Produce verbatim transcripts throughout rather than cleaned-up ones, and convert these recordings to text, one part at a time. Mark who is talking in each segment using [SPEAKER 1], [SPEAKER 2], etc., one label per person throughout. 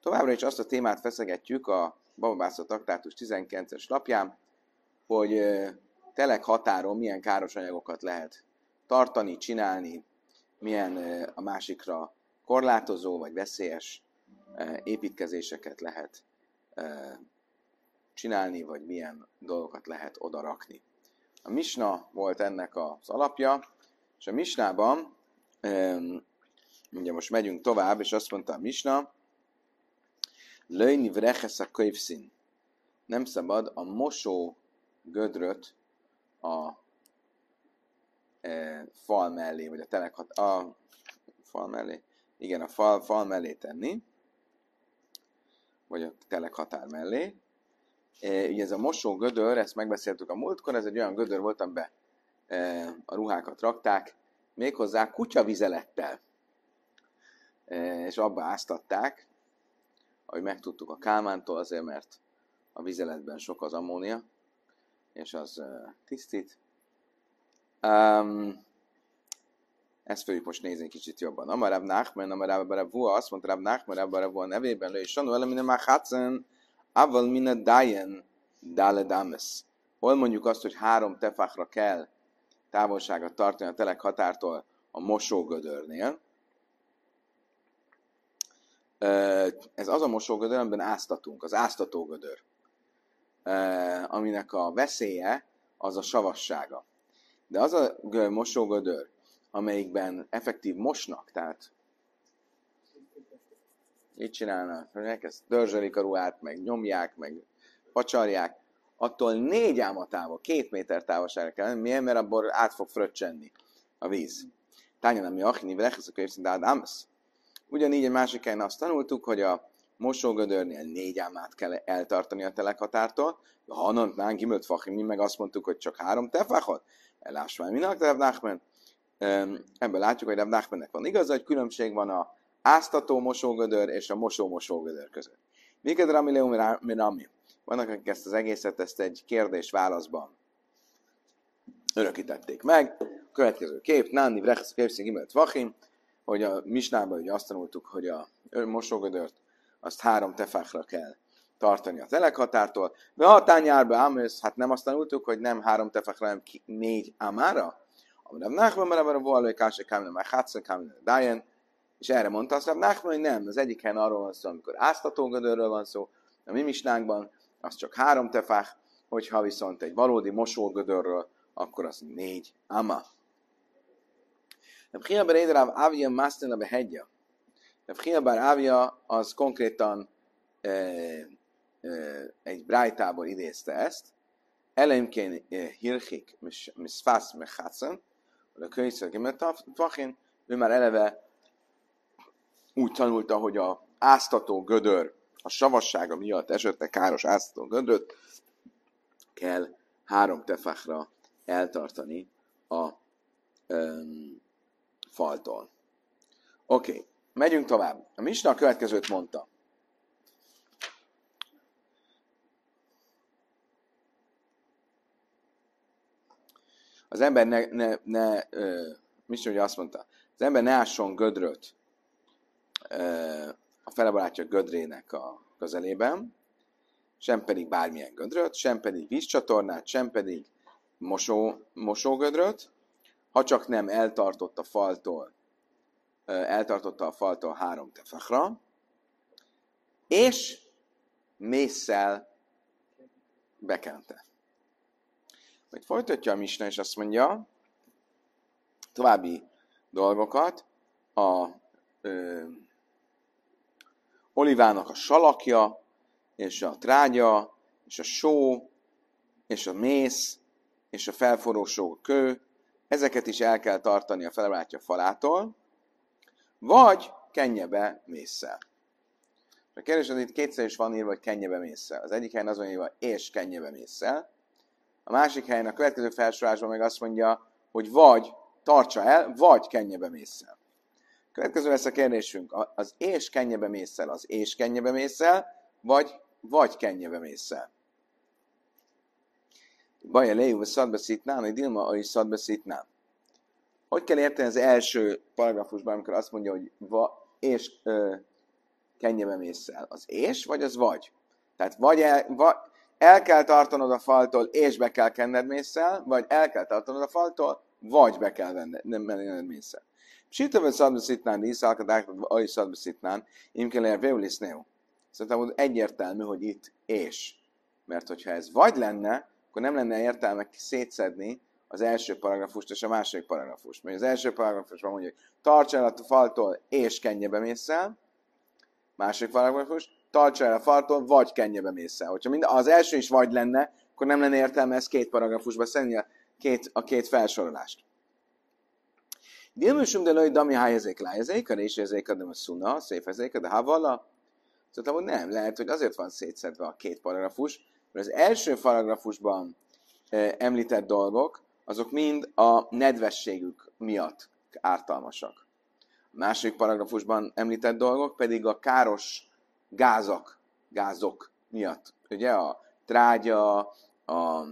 [SPEAKER 1] Továbbra is azt a témát feszegetjük a Bababászat Traktátus tizenkilences lapján, hogy telek határon milyen káros anyagokat lehet tartani, csinálni, milyen a másikra korlátozó vagy veszélyes építkezéseket lehet csinálni, vagy milyen dolgokat lehet oda rakni. A misna volt ennek az alapja, és a misnában, ugye most megyünk tovább, és azt mondta a misna, Löjni vrechesz a könyvszín. Nem szabad a mosó gödröt a e, fal mellé, vagy a telekhat... A fal mellé? Igen, a fal, fal mellé tenni, vagy a telekhatár mellé. E, ugye ez a mosó gödör, ezt megbeszéltük a múltkor, ez egy olyan gödör volt, amiben e, a ruhákat rakták, méghozzá kutyavizelettel. E, és abba áztatták, ahogy megtudtuk a Kálmántól, azért, mert a vizeletben sok az ammónia, és az uh, tisztít. Um, ezt fogjuk most nézni kicsit jobban. Amarab Nachman, Amarab Rabvua, azt mondta Rab Nachman, Rab Rabvua nevében, és Sanu ele mine machatsen, aval mine dajen daledames. Hol mondjuk azt, hogy három tefachra kell távolságot tartani a telek határtól a mosógödörnél. Ez az a mosógödör, amiben áztatunk, az áztatógödör, aminek a veszélye az a savassága. De az a mosógödör, amelyikben effektív mosnak, tehát így csinálnak, hogy elkezd dörzsölik a ruhát, meg nyomják, meg pacsarják, attól négy álma távol, két méter távolságra kell lenni. Miért? Mert abból át fog fröccsenni a víz. Tányan, ami achni, vrechesz a könyvszintán ámsz. Ugyanígy egy másik helyen azt tanultuk, hogy a mosógödörnél négy ámát kell eltartani a telekhatártól, de ha annantnánk gimölt fachim, mi meg azt mondtuk, hogy csak három tefachot. Elásvány minak, de Rab Nachman. Ebből látjuk, hogy Rab Nachmannek van igaza, hogy különbség van a áztató mosógödör és a mosó-mosógödör között. Miket Ramileu Mirami? Vannak, akik ezt az egészet, ezt egy kérdés-válaszban örökítették meg. Következő kép, Náni vrechesz képszín gimölt fachim, hogy a misnában ugye azt tanultuk, hogy a mosógödört azt három tefachra kell tartani a telekhatártól, de ha a tányárba ámősz, hát nem azt tanultuk, hogy nem három tefachra, hanem négy ámára. Amire Nachman, mert a volai káse kámine, már hátszön kámine, dájen, és erre mondta azt, hogy Nachman, hogy nem, az egyik helyen arról van szó, amikor áztatógödörről van szó, a mi misnánkban az csak három tefach, hogyha viszont egy valódi mosógödörről, akkor az négy áma. Reb Chia bar Rav Avia Masztena behegya. Reb Chia bar Avia az konkrétan e, e, egy brájtából idézte ezt. Elemként e, hirchik miszfász mechatszan, a könyvszerkemet tafachin, ő már eleve úgy tanulta, hogy a áztató gödör, a savassága miatt esetleg káros áztató gödröt kell három tefachra eltartani a um, faltól. Oké, okay. Megyünk tovább. A misna a következőt mondta. Az ember ne, ne, ne ö, misna ugye azt mondta, az ember ne ásson gödröt ö, a felebarátja gödrének a közelében, sem pedig bármilyen gödröt, sem pedig vízcsatornát, sem pedig mosó, mosógödröt, ha csak nem eltartott a faltól, eltartotta a faltól három tefachra, és mésszel bekente. Majd folytatja a misna, és azt mondja, további dolgokat, a ö, olivának a salakja, és a trágya, és a só, és a mész, és a felforrósó kő, ezeket is el kell tartani a felebarátja falától, vagy kenje be mésszel. A kérdés az itt kétszer is van írva, hogy kenje be mésszel. Az egyik helyen az van írva, és kenje be mésszel. A másik helyen a következő felsorolásban meg azt mondja, hogy vagy tartsa el, vagy kenje be mésszel. A következő lesz a kérdésünk, az és kenje be mésszel, az és kenje be mésszel, vagy vagy kenje be mésszel. Baja lejú, szadbeszítnám, hogy Dilma, hogy szadbeszítnám. Hogy kell érteni az első paragrafusban, amikor azt mondja, hogy va, és ö, kennyebe mésszel? Az és, vagy az vagy? Tehát vagy el, vagy el kell tartanod a faltól, és be kell kenned mésszel, vagy el kell tartanod a faltól, vagy be kell venned mésszel. Sítőben szadbeszítnán, díszalkadákat, aj szadbeszítnán, imkelér veulisznéu. Szerintem egyértelmű, hogy itt és. Mert hogyha ez vagy lenne, akkor nem lenne értelme szétszedni az első paragrafust és a második paragrafust. Mert az első paragrafusban mondjuk, tarts el a faltól, és kenjebe mésszel. Második paragrafus, tarts el a faltól, vagy kenjebe mésszel. Hogyha mind, az első is vagy lenne, akkor nem lenne értelme ezt két paragrafusba szedni a két, a két felsorolást. Dilműsum de lőj dami hájezék lájezék, a résezék a a szuna, széfezék, de havala. Szóval hogy nem, lehet, hogy azért van szétszedve a két paragrafus, mert az első paragrafusban e, említett dolgok, azok mind a nedvességük miatt ártalmasak. A második paragrafusban említett dolgok pedig a káros gázok, gázok miatt. Ugye a trágya, a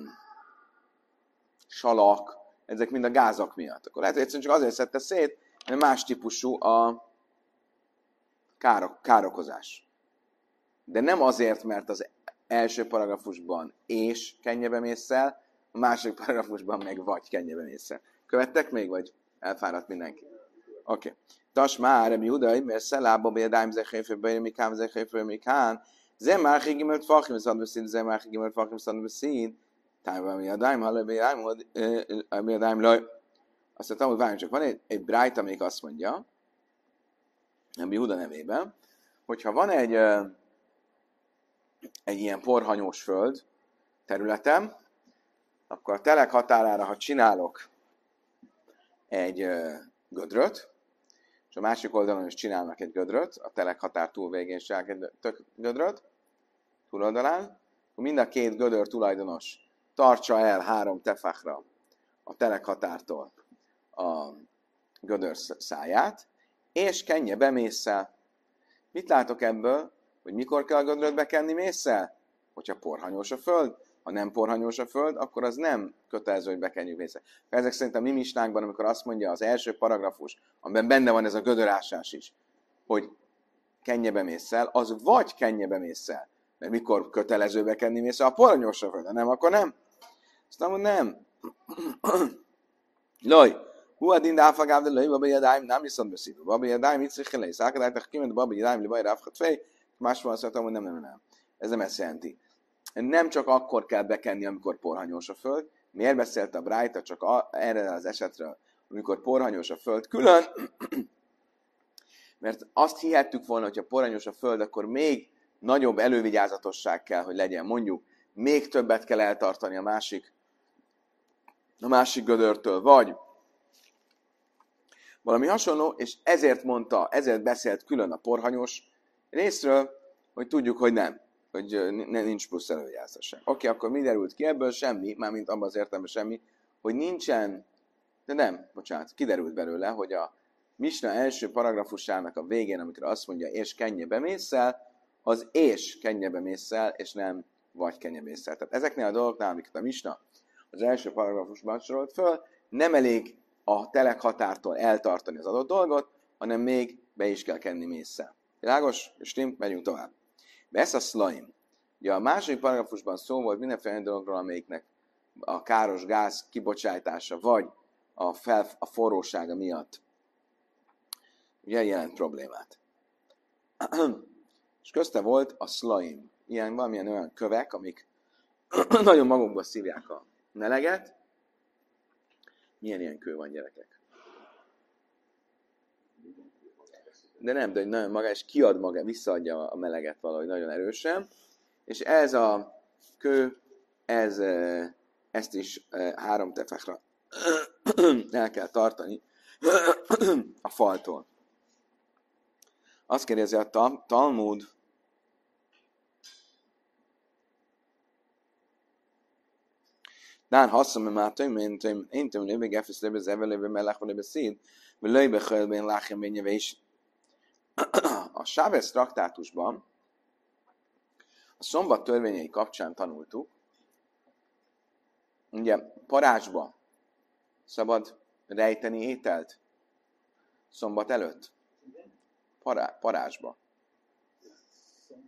[SPEAKER 1] salak, ezek mind a gázok miatt. Akkor lehet, hogy egyszerűen csak azért szedte szét, mert más típusú a károk, károkozás. De nem azért, mert az első paragrafusban és kenjebe mésszel, a második paragrafusban meg vagy kenjebe mésszel. Követtek még, vagy elfáradt mindenki? Oké. Okay. Tas már, Rabbi Judai, mert szellába bédáim zechéfőbe, mi kám zechéfőbe, mi kán, ze már higimelt fachim szadbeszéd, ze már higimelt fachim szadbeszéd, tájban mi a dáim, ha mi a dáim laj. Azt mondtam, hogy várjunk csak, van egy, egy brájt, amelyik azt mondja, Rabbi Juda nevében, hogyha van egy egy ilyen porhanyós föld területem, akkor a telek határára, ha csinálok egy ö, gödröt, és a másik oldalon is csinálnak egy gödröt, a telek határ túl végén is csinálnak egy tök gödröt, túloldalán, akkor mind a két gödör tulajdonos tartsa el három tefachra a telek határtól a gödör száját, és kenje be mésszel. Mit látok ebből? Hogy mikor kell a gödröt bekenni mésszel? Hogyha porhanyós a föld. Ha nem porhanyós a föld, akkor az nem kötelező, hogy bekenjük mésszel. Ezek szerint a mi misnánkban, amikor azt mondja az első paragrafus, amiben benne van ez a gödörásás is, hogy kenje be mésszel, az vagy kenje be mésszel. Mert mikor kötelező bekenni mésszel? A porhanyós a föld. Ha nem, akkor nem. Azt mondom, nem. Loj. Hú adin dáfagáv de loj, baba jadáim nem viszont beszélő. Baba jadáim itt szépen lesz. Ákadájtak kiment, baba jadáim libaj ráfhat fej. Másról azt mondtam, hogy nem, nem, nem. Ez nem ezt jelenti. Nem csak akkor kell bekenni, amikor porhanyós a föld. Miért beszélt a Brájta csak a, erre az esetről, amikor porhanyós a föld külön? Mert azt hihettük volna, hogy ha porhanyós a föld, akkor még nagyobb elővigyázatosság kell, hogy legyen. Mondjuk, még többet kell eltartani a másik, a másik gödörtől, vagy valami hasonló, és ezért mondta, ezért beszélt külön a porhanyós részről, hogy tudjuk, hogy nem, hogy nincs plusz elővigyázatosság. Oké, okay, akkor mi derült ki ebből? Semmi, mármint abban az értelemben semmi, hogy nincsen, de nem, bocsánat, kiderült belőle, hogy a Misna első paragrafusának a végén, amikor azt mondja, és kenje be mésszel, az és kenje be mésszel, és nem vagy kenje mésszel. Tehát ezeknél a dolgoknál, amiket a Misna az első paragrafusban sorolt föl, nem elég a telek határtól eltartani az adott dolgot, hanem még be is kell kenni mésszel. Világos? És stimmt, megyünk tovább. Besz a szlaim. Ugye a második paragrafusban szó volt mindenféle dologról, amelyiknek a káros gáz kibocsátása, vagy a, fel, a forrósága miatt ugye jelent problémát. És közte volt a szlaim. Ilyen valamilyen olyan kövek, amik nagyon magukba szívják a meleget. Milyen ilyen kő van, gyerekek? De nem, de nagyon maga, és kiad maga, visszaadja a meleget valahogy nagyon erősen. És ez a kő, ez, ezt is három tefachra el kell tartani a faltól. Azt kérdezi a Talmud, Dán hasszom, mert már több, mint én több lébe, gefesz lébe, zevel lébe, melech lébe szíd, vagy lébe hölbén láchem bényeve is. A Sábesz traktátusban a szombat törvényei kapcsán tanultuk, ugye parázsba szabad rejteni ételt szombat előtt? Pará, parázsba.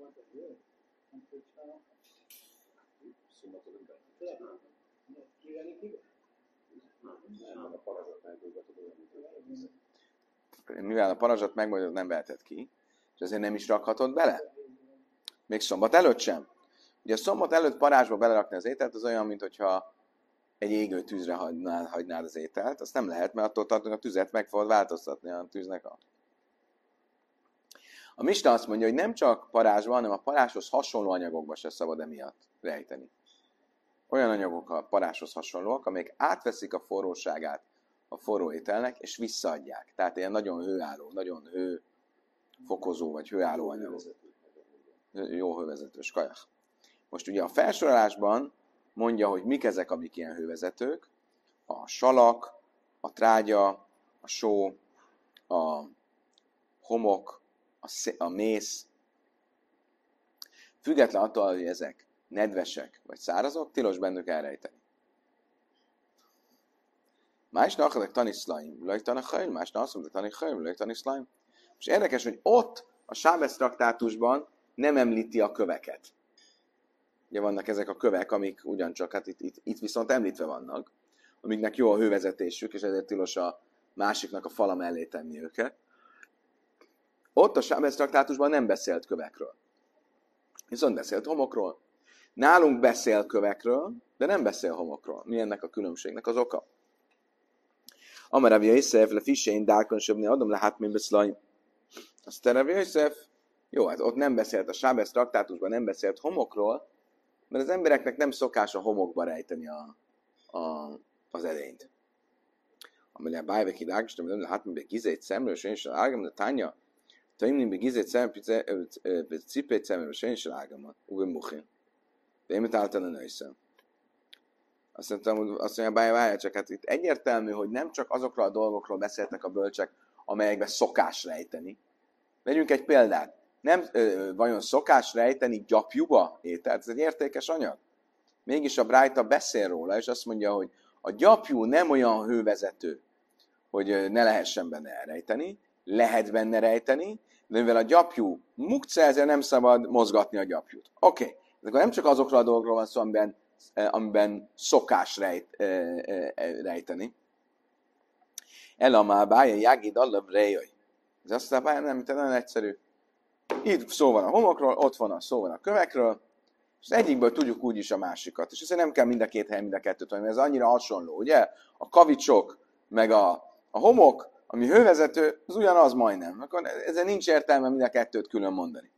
[SPEAKER 1] Mivel a parazsat megmondod, nem veheted ki, és ezért nem is rakhatod bele. Még szombat előtt sem. Ugye a szombat előtt parázsba belerakni az ételt, az olyan, mint hogyha egy égő tűzre hagynád, hagynád az ételt. Azt nem lehet, mert attól tartunk, a tüzet meg fogod változtatni a tűznek a... A Misna azt mondja, hogy nem csak parázsban, hanem a parázshoz hasonló anyagokba se szabad emiatt rejteni. Olyan anyagok a parázshoz hasonlóak, amelyek átveszik a forróságát a forró ételnek, és visszaadják. Tehát ilyen nagyon hőálló, nagyon hőfokozó, vagy hőálló anyagok. Jó hővezetős kajak. Most ugye a felsorolásban mondja, hogy mik ezek, amik ilyen hővezetők. A salak, a trágya, a só, a homok, a, szé- a mész. Független attól, hogy ezek nedvesek vagy szárazok, tilos bennük elrejteni. Másnak akadok tani szlaim, lejtani hajl, másnak azt mondta tani hajl, lejtani szlaim. És érdekes, hogy ott a Sábesz traktátusban nem említi a köveket. Ugye vannak ezek a kövek, amik ugyancsak, hát itt, itt, itt viszont említve vannak, amiknek jó a hővezetésük, és ezért tilos a másiknak a fala mellé tenni őket. Ott a Sábesz traktátusban nem beszélt kövekről. Viszont beszélt homokról. Nálunk beszél kövekről, de nem beszél homokról. Mi ennek a különbségnek az oka? Amar Rav Yosef, le fissein dárkon söbni adom le hát min beszlaim. Aztán Rav Yosef, jó, hát ott nem beszélt, a Sábesz traktátusban nem beszélt homokról, mert az embereknek nem szokás a homokba rejteni a, a, az edényt. Amely a bájveki dágostam, nem lehet min begizét szemről, és én is ágam, de tánya, taim min begizét szemről, cipét szemről, és én is ágam, ube muchin. De én mit álltan a nőszem. Azt mondtam, azt mondja, bája, várja, csak hát itt egyértelmű, hogy nem csak azokról a dolgokról beszéltek a bölcsek, amelyekben szokás rejteni. Vegyünk egy példát. Nem ö, vajon szokás rejteni gyapjúba ételt? Ez egy értékes anyag. Mégis a Brájta beszél róla, és azt mondja, hogy a gyapjú nem olyan hővezető, hogy ne lehessen benne elrejteni, lehet benne rejteni, de mivel a gyapjú mukce, ezért nem szabad mozgatni a gyapjút. Oké, okay. Akkor nem csak azokról a dolgokról van szó, amiben, amiben szokás rejt, rejteni. Elamá bája jágid allav rejjaj. Ez azt mondja, nem, mint nagyon egyszerű. Itt szó van a homokról, ott van a szó van a kövekről, és az egyikből tudjuk úgyis a másikat. És ezért nem kell mind a két helyen mind a kettőt mondani, mert ez annyira hasonló, ugye? A kavicsok, meg a, a homok, ami hővezető, az ugyanaz majdnem. Akkor ezzel nincs értelme mind a kettőt külön mondani.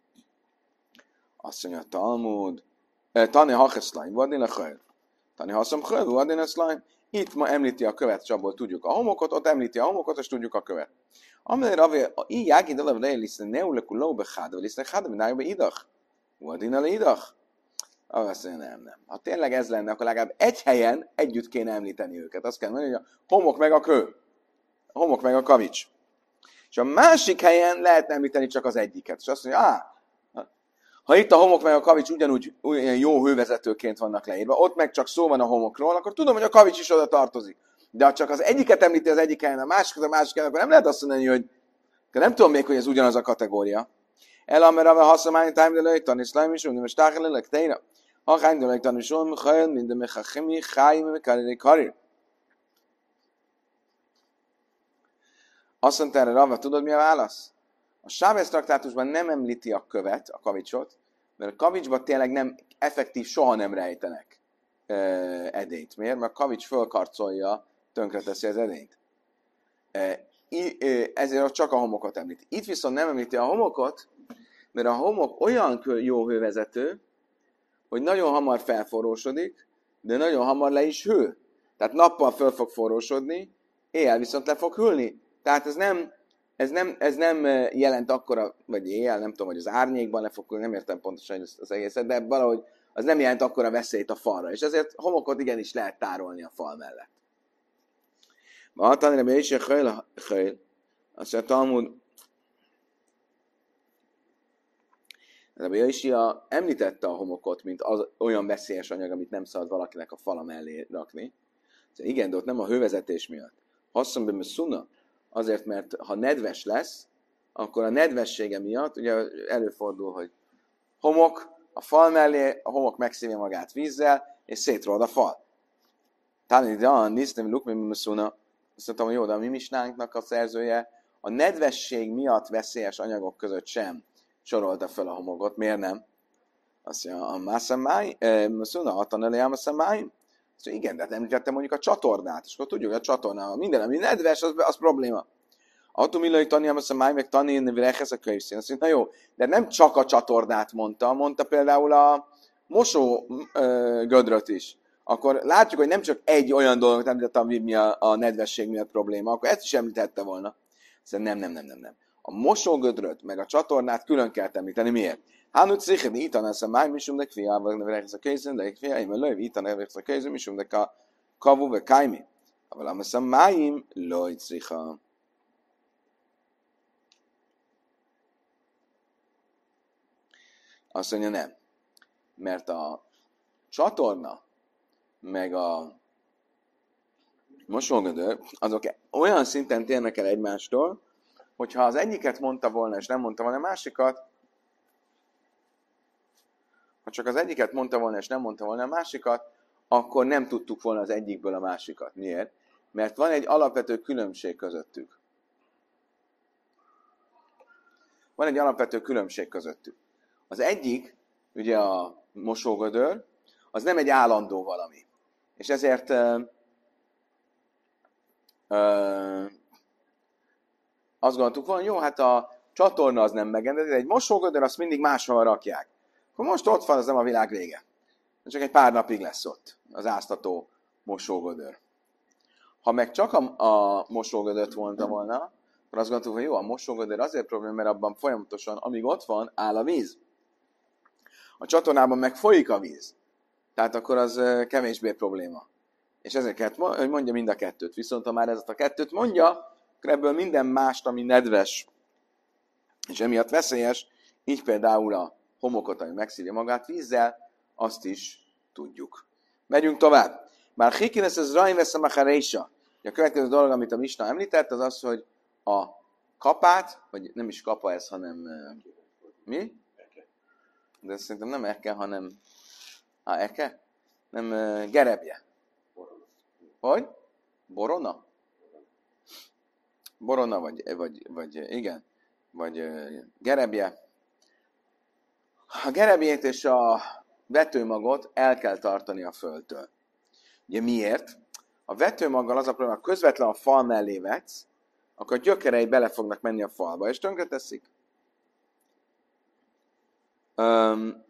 [SPEAKER 1] Azt mondja a Talmud, Tani hacheszlány, vadni le hajl. Tani haszom hajl, vadni le szlány. Itt ma említi a követ, és abból tudjuk a homokot, ott említi a homokot, és tudjuk a követ. Amely Rav, így jágid alav rejl, liszne neulekul becháda, liszne cháda, minájba idach. Vadina le idach. Azt mondja, nem, nem. Ha tényleg ez lenne, akkor legalább egy helyen együtt kéne említeni őket. Azt kell mondani, hogy a homok meg a kő. A homok meg a kavics. És a másik helyen lehet említeni csak az egyiket. És azt mondja, á, ha itt a homok meg a kavics ugyanúgy olyan jó hővezetőként vannak leírva, ott meg csak szó van a homokról, akkor tudom, hogy a kavics is oda tartozik. De ha csak az egyiket említi az egyik helyen, a másikat a másik helyen, akkor nem lehet azt mondani, hogy nem tudom még, hogy ez ugyanaz a kategória. Elamera ve haszamány tájmdelői taniszláim is, mondom, és tájlélek téna. Ha hánydelői taniszláim, hajl, minden mechachimi, chájim, mekaréri karir. Azt mondta erre Rava, tudod mi a válasz? A Sábesz traktátusban nem említi a követ, a kavicsot, mert a kavicsban tényleg nem, effektív soha nem rejtenek e, edényt. Miért? Mert a kavics fölkarcolja, tönkreteszi az edényt. E, ezért csak a homokot említi. Itt viszont nem említi a homokot, mert a homok olyan jó hővezető, hogy nagyon hamar felforrósodik, de nagyon hamar le is hő. Tehát nappal föl fog forrósodni, éjjel viszont le fog hűlni. Tehát ez nem, ez nem, ez nem jelent akkora, vagy éjjel, nem tudom, hogy az árnyékban le fog hűlni, nem értem pontosan az egészet, de valahogy az nem jelent akkora veszélyt a falra. És ezért homokot igenis lehet tárolni a fal mellett. Ma tanulja, hogy is a hajl, hajl. Azt mondja, Talmud, Rabbi Yoshia említette a homokot, mint az olyan veszélyes anyag, amit nem szabad valakinek a fala mellé rakni. Szóval igen, de ott nem a hővezetés miatt. Hasszon be messzuna, azért, mert ha nedves lesz, akkor a nedvessége miatt, ugye előfordul, hogy homok a fal mellé, a homok megszívja magát vízzel, és szétrold a fal. Talán ide a nisztem lukmi muszuna. Azt mondtam, hogy jó, de a mi misnánknak a szerzője a nedvesség miatt veszélyes anyagok között sem sorolta fel a homogot. Miért nem? Azt mondja, a mászamáj, muszuna, hatan elé a mászamáj. Azt mondja, igen, de hát említettem mondjuk a csatornát, és akkor tudjuk, hogy a csatornában minden, ami nedves, az, az probléma. Automilai tani, azt máj, meg tani, nevrehez a könyvszín. Azt mondja, na jó, de nem csak a csatornát mondta, mondta például a mosó ö, gödröt is. Akkor látjuk, hogy nem csak egy olyan dolgot említett, ami mi a, a nedvesség miatt probléma, akkor ezt is említette volna. Szerintem nem, nem, nem, nem, nem. A mosógödröt, meg a csatornát külön kell említeni. Miért? Hánut szépen itan ez a máj, misum de kfiával nevrehez a könyvszín, de kfiával, én lőv, itan nevrehez a könyvszín, misum de ka kavu, ve kájmi. Aval a májim, lőj cicha. Azt mondja, nem. Mert a csatorna, meg a mosógödör, azok olyan szinten térnek el egymástól, hogyha az egyiket mondta volna, és nem mondta volna a másikat, ha csak az egyiket mondta volna, és nem mondta volna a másikat, akkor nem tudtuk volna az egyikből a másikat. Miért? Mert van egy alapvető különbség közöttük. Van egy alapvető különbség közöttük. Az egyik, ugye a mosógödör, az nem egy állandó valami. És ezért ö, ö, azt gondoltuk volna, jó, hát a csatorna az nem megengedett, de egy mosógödör azt mindig máshol rakják. Akkor most ott van, az nem a világ vége. Csak egy pár napig lesz ott az áztató mosógödör. Ha meg csak a, a mosógödört mondta volna, akkor azt gondoltuk, hogy jó, a mosógödör azért probléma, mert abban folyamatosan, amíg ott van, áll a víz. A csatornában meg folyik a víz. Tehát akkor az kevésbé probléma. És ezeket mondja mind a kettőt. Viszont ha már ezt a kettőt mondja, akkor ebből minden mást, ami nedves, és emiatt veszélyes, így például a homokot, ami megszívja magát vízzel, azt is tudjuk. Megyünk tovább. Már hikines ez rajn veszem a harésa. A következő dolog, amit a Misna említett, az az, hogy a kapát, vagy nem is kapa ez, hanem mi? De szerintem nem eke, hanem á, eke? Nem gerebje. Hogy? Borona? Borona, vagy, vagy, vagy igen, vagy gerebje. A gerebjét és a vetőmagot el kell tartani a földtől. Ugye miért? A vetőmaggal az a probléma, ha közvetlen a fal mellé vetsz, akkor a gyökerei bele fognak menni a falba, és tönkreteszik. Um,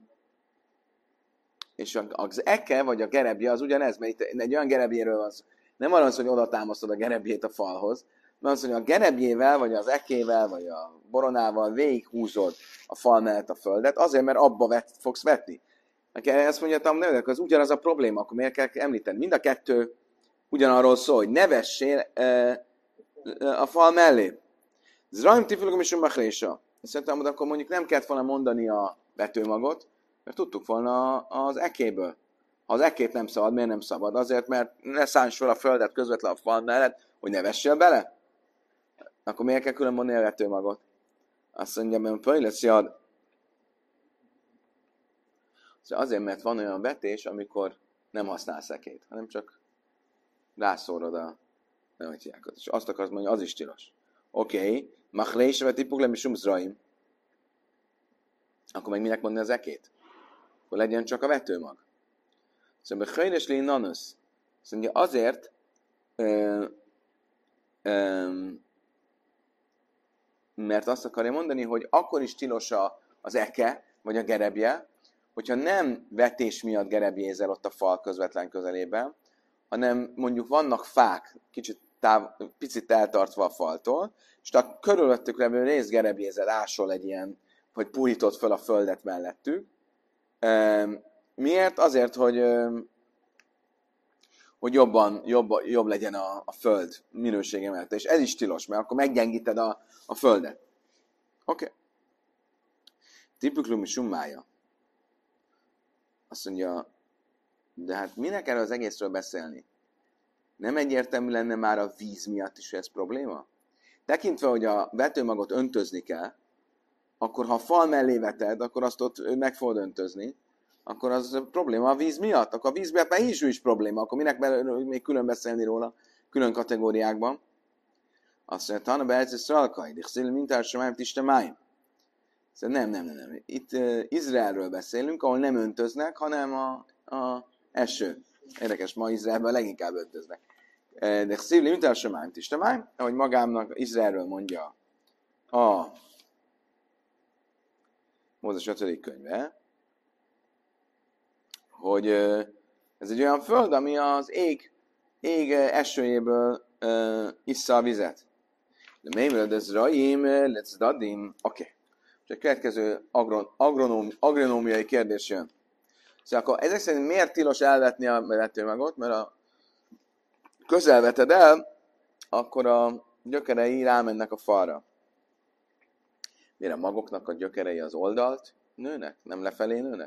[SPEAKER 1] és az eke, vagy a gerebje, az ugyanez, mert itt egy olyan gerebjéről van szó. Nem arra az, hogy oda támasztod a gerebjét a falhoz, mert az, hogy a gerebjével, vagy az ekével, vagy a boronával végighúzod a fal mellett a földet, azért, mert abba vet, fogsz vetni. Ezt mondja, hogy az ugyanaz a probléma, akkor miért kell említeni? Mind a kettő ugyanarról szól, hogy ne vessél e, a fal mellé. Zrajm tifilogom is umbachrésa. Szerintem, hogy akkor mondjuk nem kellett volna mondani a vetőmagot, mert tudtuk volna az ekéből. Ha az ekét nem szabad, miért nem szabad? Azért, mert ne szánts fel a földet közvetlen a fal mellett, hogy ne vessél bele? Akkor miért kell külön mondani a vetőmagot? Azt mondja, mert föl lesz jad. Azért, mert van olyan vetés, amikor nem használsz ekét, hanem csak rászórod a nevetjákat. És azt akarsz mondani, az is tilos. Oké, okay. Machlésve tipuk le misum zraim. Akkor meg minek mondani az ekét? Akkor legyen csak a vetőmag. Szóval hajnes lé nanusz. Szóval azért ö, ö, mert azt akarja mondani, hogy akkor is tilos az eke, vagy a gerebje, hogyha nem vetés miatt gerebjézel ott a fal közvetlen közelében, hanem mondjuk vannak fák, kicsit táv, picit eltartva a faltól, és a körülöttük levő rész gerebjézel ásol egy ilyen, hogy puhítod föl a földet mellettük. Miért? Azért, hogy, hogy jobban, jobb, jobb legyen a, a föld minősége mellett. És ez is tilos, mert akkor meggyengíted a, a földet. Oké. Okay. Tipiklumi summája. Azt mondja, de hát minek erről az egészről beszélni? Nem egyértelmű lenne már a víz miatt is ez probléma? Tekintve, hogy a vetőmagot öntözni kell, akkor ha a fal mellé veted, akkor azt ott meg fogod öntözni, akkor az probléma a víz miatt. Akkor a víz miatt már is, is probléma, akkor minek még külön beszélni róla, külön kategóriákban. Azt mondja, Tana Berci Szralkai, Dixil Mintársamáim Tistemáim. Szóval nem, nem, nem, nem. Itt uh, Izraelről beszélünk, ahol nem öntöznek, hanem a, a eső. Érdekes, ma Izraelben leginkább öntöznek. De Szívli Mintársamáim Tistemáim, ahogy magámnak Izraelről mondja a Mózes ötödik könyve, hogy uh, ez egy olyan föld, ami az ég, ég esőjéből uh, issza a vizet. De mémről, de zraim, let's dadim. Oké. Okay. És a következő agron, agronóm, agronómiai kérdés jön. Szóval akkor ezek szerint miért tilos elvetni a vetőmagot? Mert a közel veted el, akkor a gyökerei rámennek a falra. Miért a magoknak a gyökerei az oldalt nőnek? Nem lefelé nőnek?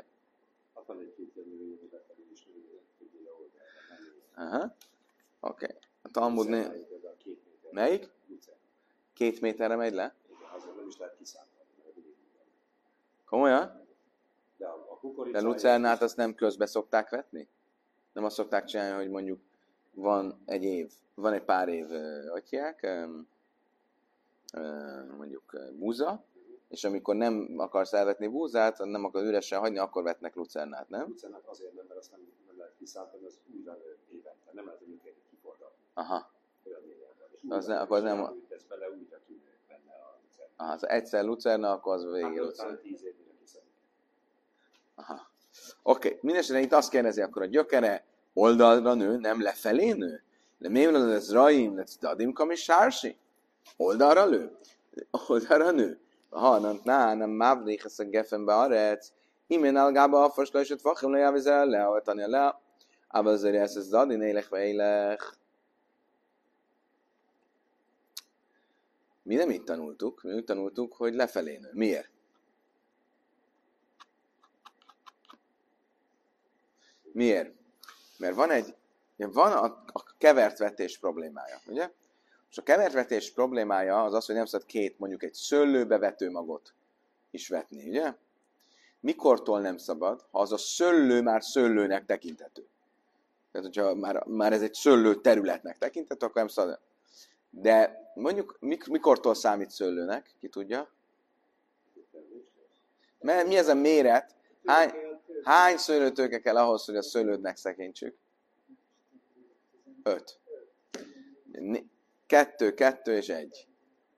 [SPEAKER 1] Aha. Oké. Okay. A Talmud né... Melyik? Két méterre megy le? Komolyan? De lucernát azt nem közbe szokták vetni? Nem azt szokták csinálni, hogy mondjuk van egy év, van egy pár év, hogy hívják, mondjuk búza, és amikor nem akarsz elvetni búzát, nem akarsz üresen hagyni, akkor vetnek lucernát, nem?
[SPEAKER 2] Lucernát azért nem, mert azt nem, nem lehet kiszállítani, az újra nő évente. Nem lehet, hogy minket kiforgatni.
[SPEAKER 1] Aha. Az nem, akkor az nem... A...
[SPEAKER 2] bele, újra kinő benne a lucerna.
[SPEAKER 1] Aha, az egyszer lucerna, akkor az végig lucerna. Aha. Oké, okay. Mindenesetre itt azt kérdezi, akkor a gyökere oldalra nő, nem lefelé nő? De miért van ez raim, lesz dadim kamis sársi? Oldalra lő? Oldalra nő? Ha, nem, nem, mávnék ezt a gefenbe arec, imén algába a fasla, és ott fachim le javizel le, ahogy tanya le, ával azért ezt ez dadin élek, vagy élek. Mi nem így tanultuk, mi úgy tanultuk, hogy lefelé nő. Miért? Miért? Mert van egy, van a, a kevert vetés problémája, ugye? És a kevert vetés problémája az az, hogy nem szabad két, mondjuk egy szőlőbe vetőmagot is vetni, ugye? Mikortól nem szabad? Ha az a szőlő már szőlőnek tekinthető. Tehát, hogyha már, már ez egy szőlő területnek tekinthető, akkor nem szabad. De mondjuk mikortól számít szőlőnek? Ki tudja? Mert mi ez a méret? Hány, hány szőlőtőke kell ahhoz, hogy a szőlődnek szekintsük? Öt. Kettő, kettő és egy.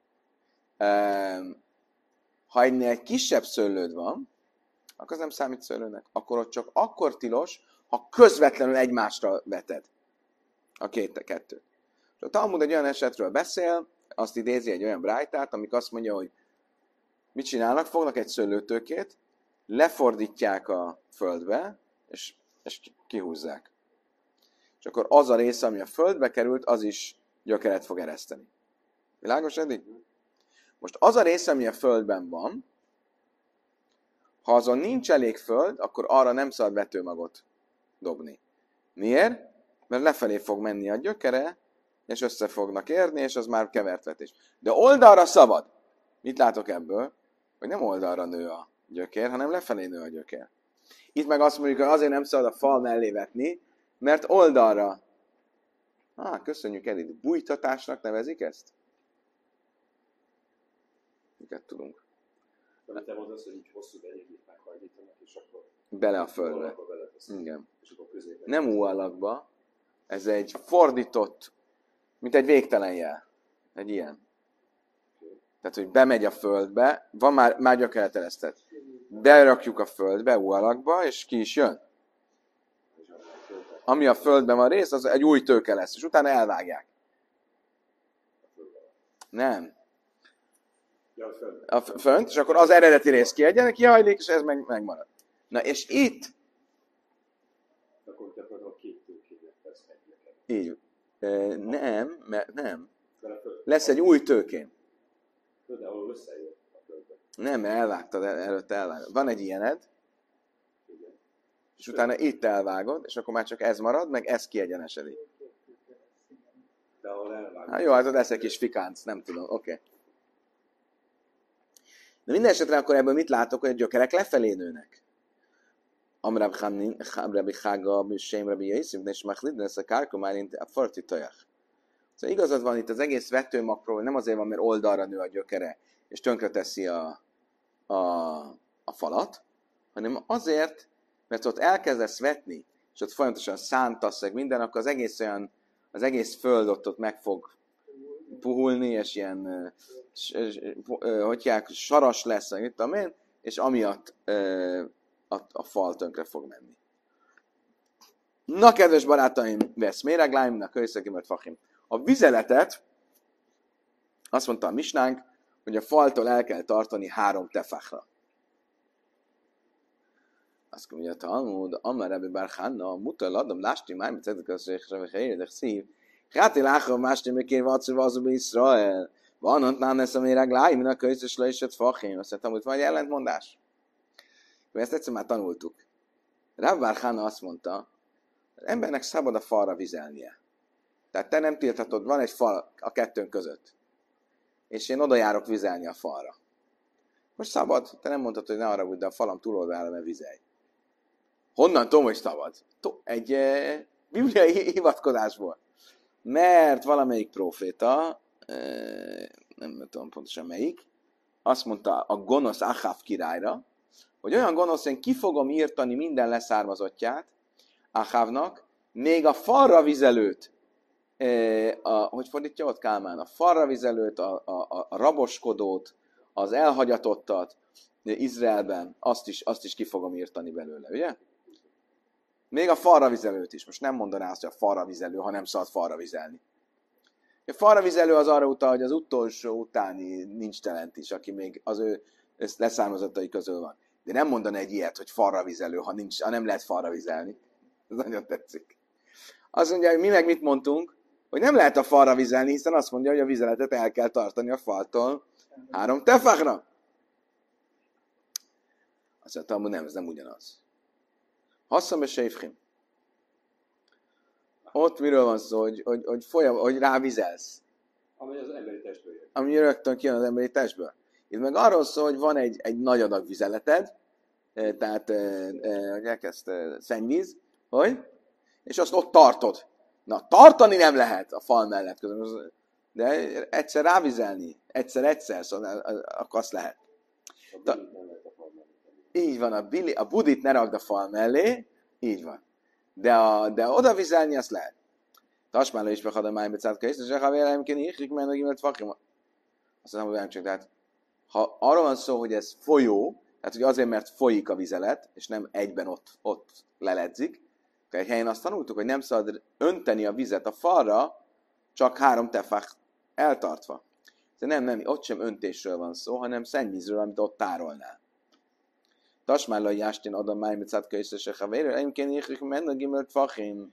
[SPEAKER 1] Ha egy kisebb szőlőd van, akkor az nem számít szőlőnek. Akkor ott csak akkor tilos, ha közvetlenül egymásra veted a két, kettőt. A Talmud egy olyan esetről beszél, azt idézi egy olyan brájtát, amik azt mondja, hogy mit csinálnak? Fognak egy szőlőtőkét, lefordítják a földbe, és, és kihúzzák. És akkor az a része, ami a földbe került, az is gyökeret fog ereszteni. Világos eddig? Most az a része, ami a földben van, ha azon nincs elég föld, akkor arra nem szabad vetőmagot dobni. Miért? Mert lefelé fog menni a gyökere, és össze fognak érni, és az már kevert vetés. De oldalra szabad. Mit látok ebből? Hogy nem oldalra nő a gyökér, hanem lefelé nő a gyökér. Itt meg azt mondjuk, hogy azért nem szabad a fal mellé vetni, mert oldalra. Ah, köszönjük Edith. Bújtatásnak nevezik ezt? Miket tudunk?
[SPEAKER 2] Amit te mondasz, hogy így hosszú benyegít meghajlítanak, és akkor...
[SPEAKER 1] Bele a földbe. Igen.
[SPEAKER 2] És akkor középen.
[SPEAKER 1] Nem ú alakba. Ez egy fordított, mint egy végtelen jel. Egy ilyen. Tehát, hogy bemegy a földbe, van már, már gyökeret eresztett. Berakjuk a földbe, ú alakba, és ki is jön. Ami a földben van rész, az egy új tőke lesz, és utána elvágják. Nem. A fönt, és akkor az eredeti rész kiegyenek, kihajlik, és ez meg, megmarad. Na, és itt...
[SPEAKER 2] Akkor gyakorlatilag két tőkének lesz egy.
[SPEAKER 1] Így. E, nem, mert nem. Lesz egy új tőkén.
[SPEAKER 2] De ahol összejön a földbe.
[SPEAKER 1] Nem, mert elvágtad, el, előtte elvágtad. Van egy ilyened, igen. És utána itt elvágod, és akkor már csak ez marad, meg ez kiegyenesedik.
[SPEAKER 2] De ahol elvágod.
[SPEAKER 1] Hát jó, hát lesz egy kis fikánc, nem tudom, oké. Okay. De minden esetre akkor ebből mit látok, hogy a gyökerek lefelé nőnek. Amrab Rabbi Chága, Műsém, Rabbi Jaiszim, és Machlidne, ez a kárkomárint a farti tojach. Szóval igazad van, itt az egész vetőmagról nem azért van, mert oldalra nő a gyökere, és tönkreteszi a, a, a falat, hanem azért, mert ott elkezdesz vetni, és ott folyamatosan szántasz, meg minden, akkor az egész olyan, az egész föld ott, ott meg fog puhulni, és ilyen, hogyják, saras lesz, mit tudom én, és amiatt a, a fal tönkre fog menni. Na, kedves barátaim, vesz méregláimnak, kölyszökimet fachim. A vizeletet, azt mondta a misnánk, hogy a faltól el kell tartani három tefachra. Azt mondja, a Talmud, Amar Rebbe Bar Channa, mutal adom, lásti már, mit szedek az, hogy helyredek szív. Háti láchom, másti mekér vacú vazú be Israel. Van, hogy nem lesz a méregláim, a kölyszös leisett fachim. Azt mondtam, hogy van egy ellentmondás. Ezt egyszer már tanultuk. Rebbe Bar Channa azt mondta, az embernek szabad a falra vizelnie. Tehát te nem tilthatod, van egy fal a kettőnk között. És én oda járok vizelni a falra. Most szabad, te nem mondtad, hogy ne arra de a falam túloldalára ne vizelj. Honnan tudom, hogy szabad? Egy e, bibliai hivatkozásból. Mert valamelyik próféta, e, nem tudom pontosan melyik, azt mondta a gonosz Achav királyra, hogy olyan gonosz, én ki fogom írtani minden leszármazottját Achavnak, még a falra vizelőt, a, hogy fordítja ott Kálmán, a falra vizelőt, a, a, a raboskodót, az elhagyatottat Izraelben, azt is, azt is ki fogom írtani belőle, ugye? Még a falra vizelőt is. Most nem mondaná azt, hogy a falra vizelő, ha nem szabad falra vizelni. A falra vizelő az arra utal, hogy az utolsó utáni nincs talent is, aki még az ő leszármazottai közül van. De nem mondaná egy ilyet, hogy falra vizelő, ha, nincs, ha nem lehet falra vizelni. Ez nagyon tetszik. Azt mondja, hogy mi meg mit mondtunk, hogy nem lehet a falra vizelni, hiszen azt mondja, hogy a vizeletet el kell tartani a faltól három tefachra. Azt mondta, hogy nem, ez nem ugyanaz. Hasszam és Seifchim. Ott miről van szó, hogy, hogy, hogy, folyam, hogy rávizelsz.
[SPEAKER 2] Ami az emberi testből jön.
[SPEAKER 1] Ami rögtön kijön az emberi testből. Itt meg arról szól, hogy van egy, egy nagy adag vizeleted, tehát, hogy elkezd szennyvíz, hogy? És azt ott tartod. Na, tartani nem lehet a fal mellett közben, de egyszer rávizelni, egyszer-egyszer, szóval akkor azt lehet.
[SPEAKER 2] A budit nem lehet a fal mellé.
[SPEAKER 1] Így van, a, bili, a budit ne rakd a fal mellé, így van. De, a, de oda vizelni azt lehet. Tasmáló is behad a májbecát és ha véleményként íhrik, mert megint lett fakim. Azt mondom, hogy csak, tehát ha arról van szó, hogy ez folyó, tehát hogy azért, mert folyik a vizelet, és nem egyben ott, ott leledzik, egy helyen azt tanultuk, hogy nem szabad önteni a vizet a falra, csak három tefach eltartva. De nem, nem, ott sem öntésről van szó, hanem szennyvízről, amit ott tárolnál. Tasmállai jástén adom májmicát kölyszöse havérő, egyébként íhrik menne gimelt fachim.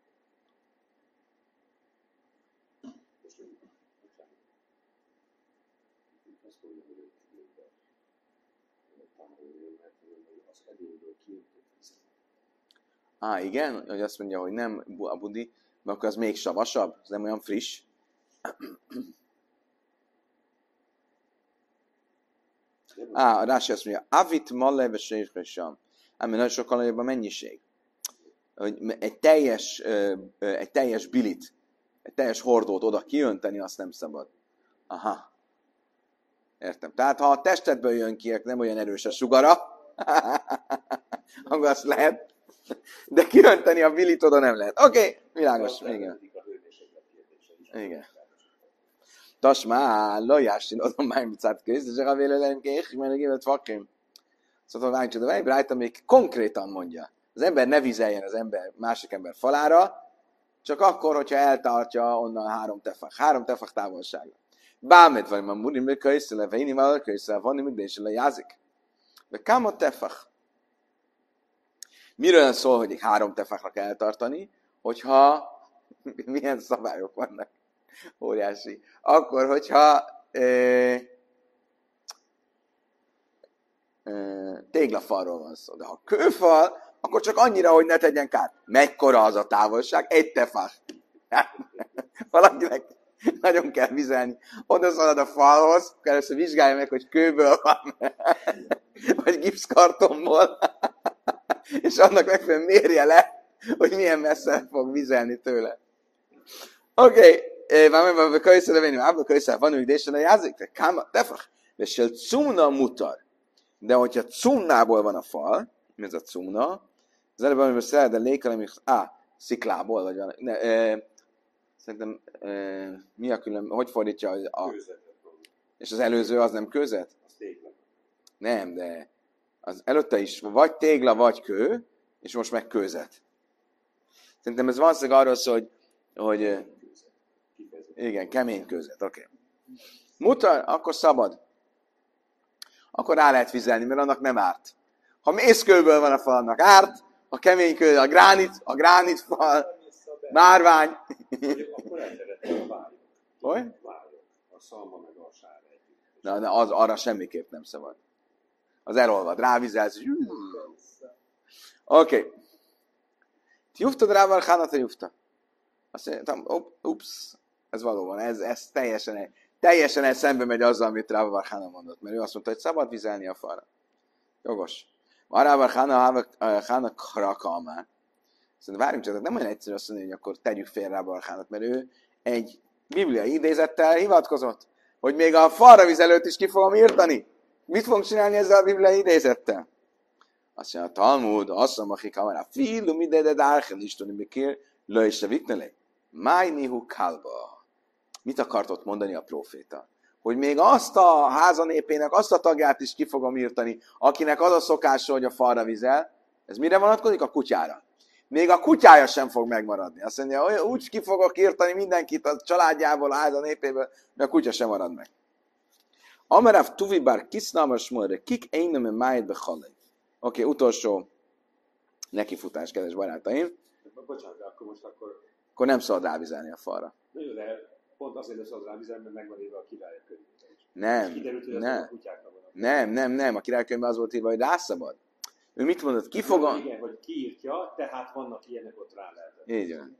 [SPEAKER 1] Á, igen, hogy azt mondja, hogy nem a budi, mert akkor az még savasabb, az nem olyan friss. Á, a Rási azt mondja, avit malle ve sejfresam. Ám nagyon sokkal nagyobb a mennyiség. Hogy egy teljes, egy teljes bilit, egy teljes hordót oda kiönteni, azt nem szabad. Aha. Értem. Tehát ha a testedből jön ki, nem olyan erős a sugara, akkor azt lehet. De kiönteni a bilit oda nem lehet. Oké, okay, világos. Igen. Igen. Tasmá, lojássin, adom már mit kész, és a vélelem kész, mert a gévet fakim. Szóval várjunk, de egy rájt, amelyik konkrétan mondja. Az ember ne vizeljen az ember, másik ember falára, csak akkor, hogyha eltartja onnan három tefach. Három tefach távolsága. Bámet vagy, ma murim le kölyszöl, le véni vala kölyszöl, vanni még désöl, le jázik. De kámot tefach. Miről szól, hogy három tefachra kell eltartani, hogyha milyen szabályok vannak? Óriási. Akkor, hogyha e, e, téglafalról van szó. De ha kőfal, akkor csak annyira, hogy ne tegyen kár. Mekkora az a távolság? Egy tefach. Valakinek nagyon kell vizelni. Oda szalad a falhoz, először vizsgálja meg, hogy kőből van, vagy gipszkartonból, és annak megfelelően mérje le, hogy milyen messze fog vizelni tőle. Oké, van meg kölyszere venni, ábba kölyszere van ügydésen a jázik, de káma, tefach, és el cumna mutar. De hogyha cumnából van a fal, mi ez a cumna? Az előbb, amiben szeret, de lékelem, á, sziklából, vagy van, ne, e, szerintem, e, mi a külön, hogy fordítja a... És az előző az nem kőzet?
[SPEAKER 2] Az tégla.
[SPEAKER 1] Nem, de az előtte is vagy tégla, vagy kő, és most meg kőzet. Szerintem ez valószínűleg arról szól, hogy, hogy igen, kemény kőzet, oké. Okay. Mutar, akkor szabad. Akkor rá lehet vizelni, mert annak nem árt. Ha mészkőből van a fal, annak árt, a kemény kő, a gránit, a gránit fal, márvány.
[SPEAKER 2] Akkor elterettem a vályok.
[SPEAKER 1] Hogy?
[SPEAKER 2] Vályok. A szalma meg a sár együtt.
[SPEAKER 1] Na, na az, arra semmiképp nem szabad. Az elolvad, rávizelsz. Oké. Okay. Juftad rá Barhánat a jufta? Azt mondtam, ups, ez valóban, ez, ez teljesen, teljesen ez szembe megy azzal, amit Ráva Barhána mondott, mert ő azt mondta, hogy szabad vizelni a falra. Jogos. Van Ráva Barhána karakalmán. Szerintem várjunk csak, nem olyan egyszerű azt mondani, hogy akkor tegyük fél Ráva Barhánat, mert ő egy bibliai idézettel hivatkozott, hogy még a falra vizelőt is ki fogom írtani. Mit fogunk csinálni ezzel a bibliai idézettel? Azt mondja, a Talmud, azt mondja, akik kamerá, filu mi de dárchen istoni bekér, le is a viknele. Májnihu kalba. Mit akart ott mondani a próféta? Hogy még azt a házanépének, azt a tagját is ki fogom írtani, akinek az a szokása, hogy a falra vizel. Ez mire vonatkozik? A kutyára. Még a kutyája sem fog megmaradni. Azt mondja, úgy ki fogok írtani mindenkit a családjából, a házanépéből, de a kutya sem marad meg. Amarav tuvibar kisznamar smolre, kik einnem en májt bechalej. Oké, okay, utolsó nekifutás, kedves barátaim.
[SPEAKER 2] Bocsánat, de akkor most akkor...
[SPEAKER 1] Akkor nem szabad rávizelni a falra.
[SPEAKER 2] Nagyon, de pont azért nem szabad rávizelni, mert megvan írva a királyok könyvében is.
[SPEAKER 1] Nem,
[SPEAKER 2] kiderült, hogy
[SPEAKER 1] nem,
[SPEAKER 2] a kutyáknak van.
[SPEAKER 1] nem, nem, nem, a királyok könyvben az volt írva, hogy rászabad. Ő mit mondott? Ki fog a...
[SPEAKER 2] Igen, hogy kiírtja, tehát vannak ilyenek, ott rá lehetett.
[SPEAKER 1] Így van.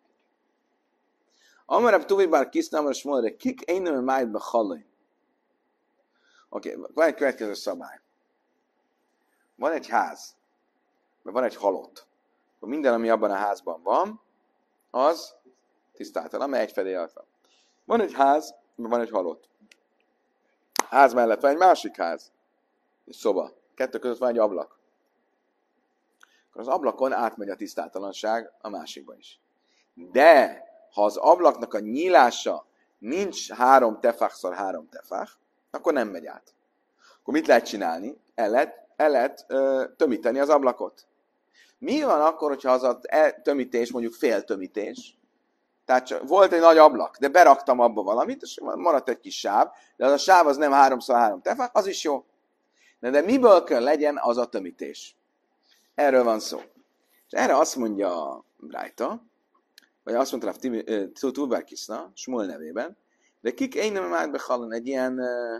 [SPEAKER 1] Amarab tuvibar kisznamar smolre, kik einnem májt bechalej. Oké, okay, van egy következő szabály. Van egy ház, vagy van egy halott. Akkor minden, ami abban a házban van, az tisztátalan, mert egy fedély alatt van. Van egy ház, van egy halott. A ház mellett van egy másik ház, egy szoba. Kettő között van egy ablak. Akkor az ablakon átmegy a tisztátalanság a másikba is. De, ha az ablaknak a nyílása nincs három tefachszor három tefach, akkor nem megy át. Akkor mit lehet csinálni? El lehet, el lehet ö, tömíteni az ablakot. Mi van akkor, hogyha az a tömítés mondjuk fél tömítés? Tehát csak volt egy nagy ablak, de beraktam abba valamit, és maradt egy kis sáv, de az a sáv az nem háromszor három tefach, az is jó. De, de miből kell legyen az a tömítés? Erről van szó. És erre azt mondja Brájta, vagy azt mondta a Tulbar Kiszna, Smol nevében, de kik én nem már bechallan egy ilyen,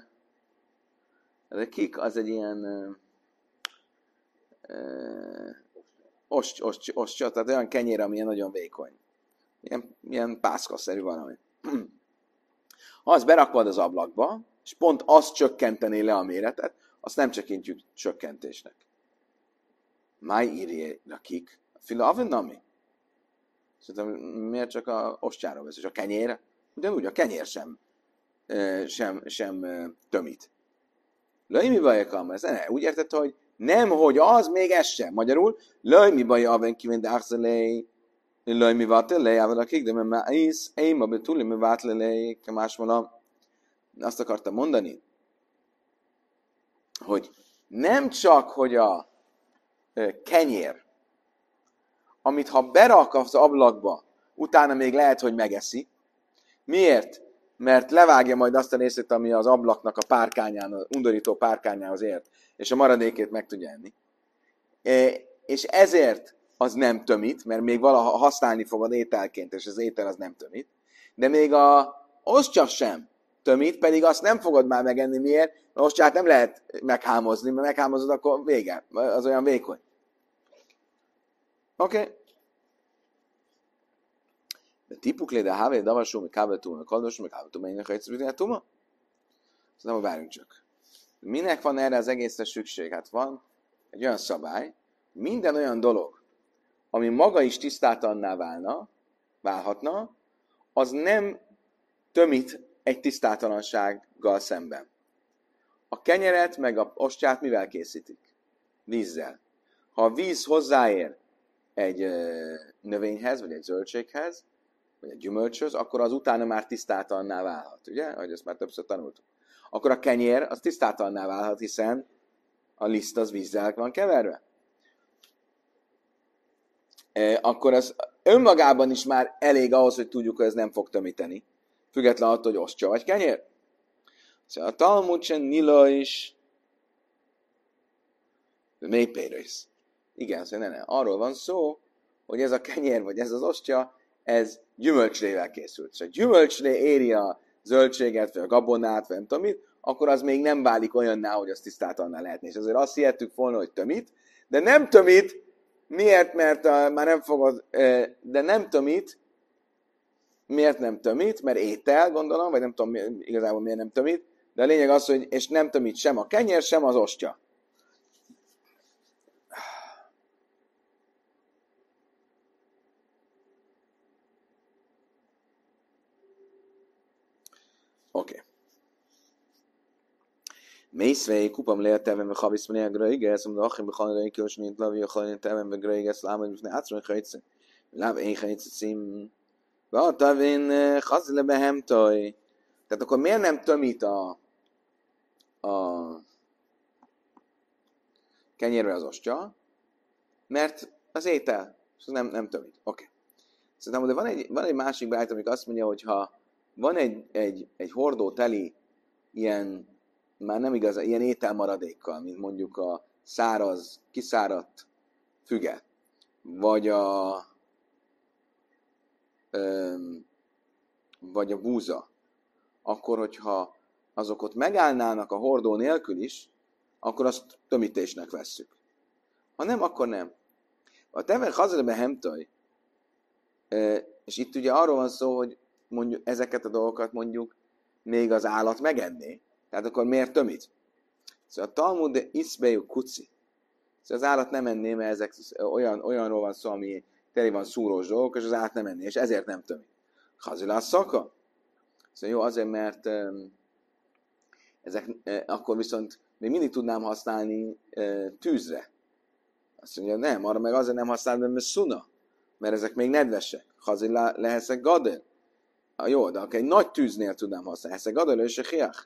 [SPEAKER 1] de kik az egy ilyen ost, ost, ostya, tehát olyan kenyér, ami ilyen nagyon vékony. Ilyen, ilyen pászkaszerű valami. Ha azt berakod az ablakba, és pont azt csökkentené le a méretet, azt nem csökkentjük csökkentésnek. Máj írje kik? Fila avennami? Szerintem miért csak a ostjára vesz, és a kenyér? Ugyanúgy a kenyér sem, sem, sem tömít. Löj mi baj a ez? Ne, úgy értette, hogy nem, hogy az, még ez sem. Magyarul, löj mi baj aven kivend achzelej, löj mi vatelej, ával akik, de mert is, én ma betuli mi vatelej, más mondom. Azt akartam mondani, hogy nem csak, hogy a kenyér, amit ha berak az ablakba, utána még lehet, hogy megeszi. Miért? Mert levágja majd azt a részét, ami az ablaknak a párkányán, az undorító párkányához ért, és a maradékét meg tudja enni. És ezért az nem tömít, mert még valaha használni fogod ételként, és az étel az nem tömít. De még a ostya sem tömít, pedig azt nem fogod már megenni. Miért? Mert ostját nem lehet meghámozni, mert meghámozod, akkor vége. Az olyan vékony. Oké? Okay. Tipuk léde hávé, davasú, meg kábeltúma, meg kaldosú, meg kábeltúma, én neked egyszer tuma? Szóval várjunk csak. Minek van erre az egészre szükség? Hát van egy olyan szabály, minden olyan dolog, ami maga is tisztátalanná válna, válhatna, az nem tömít egy tisztátalansággal szemben. A kenyeret meg a ostját mivel készítik? Vízzel. Ha a víz hozzáér egy ö, növényhez, vagy egy zöldséghez, vagy egy gyümölcshöz, akkor az utána már tisztátalanná válhat, ugye? Ahogy ezt már többször tanultuk. Akkor a kenyér az tisztátalanná válhat, hiszen a liszt az vízzel van keverve. E, akkor az önmagában is már elég ahhoz, hogy tudjuk, hogy ez nem fog tömíteni. Független attól, hogy ostya vagy kenyér. Szóval a Talmud sem nila is mély pérész. Igen, szóval ne, ne. Arról van szó, hogy ez a kenyér, vagy ez az ostya, ez gyümölcslével készült. És ha gyümölcslé éri a zöldséget, vagy a gabonát, vagy nem tudom mit, akkor az még nem válik olyanná, hogy az tisztátalanná lehetne. És azért azt hihettük volna, hogy tömít, de nem tömít. Miért? Mert uh, már nem fogod, uh, de nem tömít. Miért nem tömít? Mert étel, gondolom, vagy nem tudom igazából miért nem tömít. De a lényeg az, hogy és nem tömít sem a kenyér, sem az ostya. Oké. Okay. Mészvei kupam leheteven ve havisz mene gröiges, um dachim bechan reikos nint lavi achan teven ve gröiges lámad bifne átsron chajtse. Láv én chajtse cím. Vatavin chazile behemtoj. Tehát akkor miért nem tömít a a kenyérre az ostya? Mert az étel, és az nem, nem tömít. Oké. Okay. Szerintem, de van egy, van egy másik beállít, amik azt mondja, hogy ha van egy, egy, egy hordó teli ilyen, már nem igaz, ilyen ételmaradékkal, mint mondjuk a száraz, kiszáradt füge, vagy a öm, vagy a búza, akkor, hogyha azok ott megállnának a hordó nélkül is, akkor azt tömítésnek vesszük. Ha nem, akkor nem. A teven hazalebe hemtoj, és itt ugye arról van szó, hogy mondjuk ezeket a dolgokat mondjuk még az állat megenné. Tehát akkor miért tömít? Szóval a Talmud de iszbejú kuci. Szóval az állat nem enné, mert ezek olyan, olyanról van szó, ami teli van szúrós dolgok, és az állat nem enné, és ezért nem tömít. Hazilá szaka? Szóval jó, azért, mert um, ezek uh, akkor viszont még mindig tudnám használni uh, tűzre. Azt mondja, nem, arra meg azért nem használom, mert szuna. Mert ezek még nedvesek. Hazilá leheszek gadel. Ah, jó, de akkor egy nagy tűznél tudnám használni. Heszek gadel, és a hiach.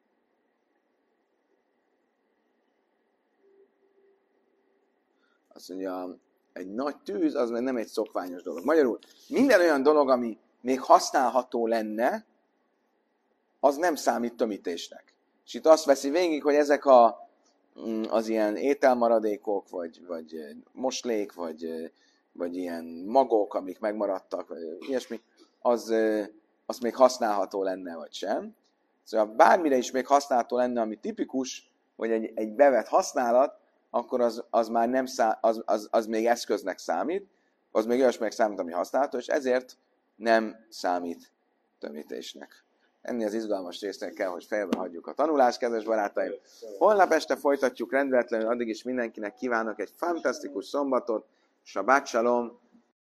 [SPEAKER 1] Azt mondja, egy nagy tűz, az meg nem egy szokványos dolog. Magyarul minden olyan dolog, ami még használható lenne, az nem számít tömítésnek. És itt azt veszi végig, hogy ezek a, az ilyen ételmaradékok, vagy, vagy moslék, vagy, vagy ilyen magok, amik megmaradtak, vagy ilyesmi, az, az még használható lenne, vagy sem. Szóval bármire is még használható lenne, ami tipikus, vagy egy, egy bevett használat, akkor az, az már nem szá, az, az, az még eszköznek számít, az még olyasminek számít, ami használható, és ezért nem számít tömítésnek. Ennél az izgalmas résznél kell, hogy fejbe hagyjuk a tanulást, kedves barátaim. Holnap este folytatjuk rendületlenül, addig is mindenkinek kívánok egy fantasztikus szombatot, Shabbat Shalom,